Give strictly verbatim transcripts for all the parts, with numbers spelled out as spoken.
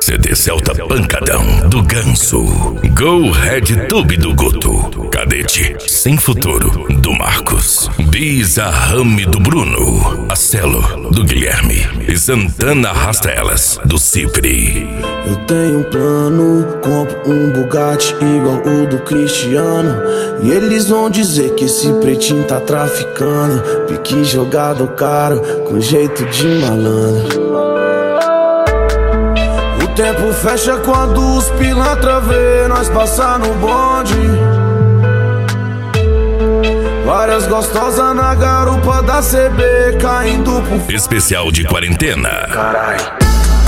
C D Celta Pancadão do Ganso, Go Red Tube do Guto, Cadete Sem Futuro do Marcos, Bizarrame do Bruno, Acelo do Guilherme e Santana Arrasta Elas do Cipri. Eu tenho um plano, compro um Bugatti igual o do Cristiano, e eles vão dizer que esse pretinho tá traficando, pique jogado caro, com jeito de malandro. O tempo fecha quando os pilantra vê nós passar no bonde. Várias gostosas na garupa da C B caindo pro... Especial de quarentena. Carai.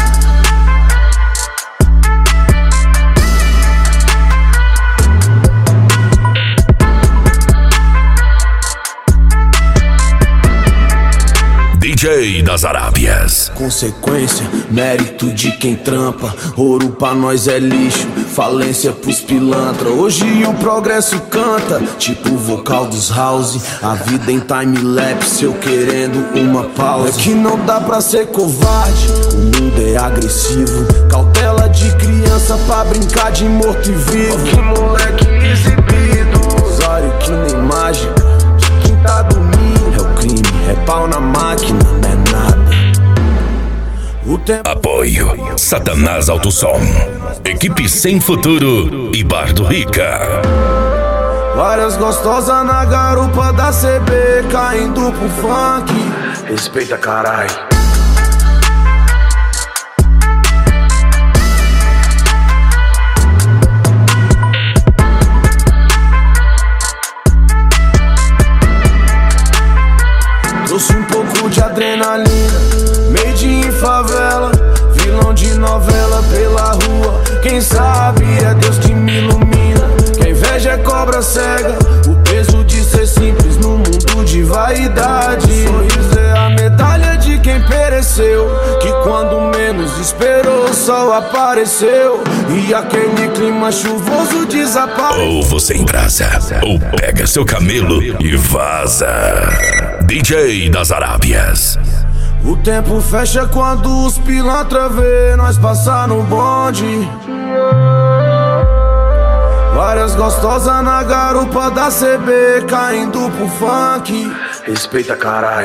D J das Arábias. Consequência, mérito de quem trampa. Ouro pra nós é lixo, falência pros pilantra. Hoje o progresso canta, tipo o vocal dos house. A vida em time-lapse, eu querendo uma pausa. É que não dá pra ser covarde, o mundo é agressivo. Cautela de criança pra brincar de morto e vivo. Que moleque exibido, usuário que nem mágica. De quem tá dormindo é o crime, é pau na máquina, não é nada. O tempo... Apoio Satanás Alto Som, Equipe Sem Futuro e Bar do Rica. Várias gostosas na garupa da C B caindo pro funk. Respeita, carai. Trouxe um pouco de adrenalina, made in favela, vilão de novela pela rua. Quem sabe é Deus que me ilumina. Que a inveja é cobra cega, o peso de ser simples no mundo de vaidade. O sorriso é a medalha de quem pereceu, que quando menos esperou o sol apareceu, e aquele clima chuvoso desapareceu. Ou você embrasa, ou pega seu camelo e vaza. D J das Arábias. O tempo fecha quando os pilantra vê nós passar no bonde. Várias gostosas na garupa da C B caindo pro funk. Respeita, carai.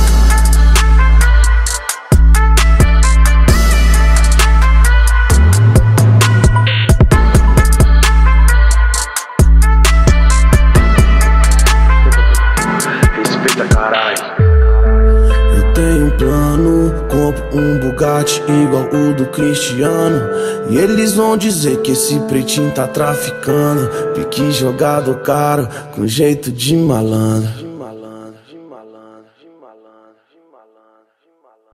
Eu tenho um plano, compro um Bugatti igual o do Cristiano, e eles vão dizer que esse pretinho tá traficando, pique jogado caro, com jeito de malandro.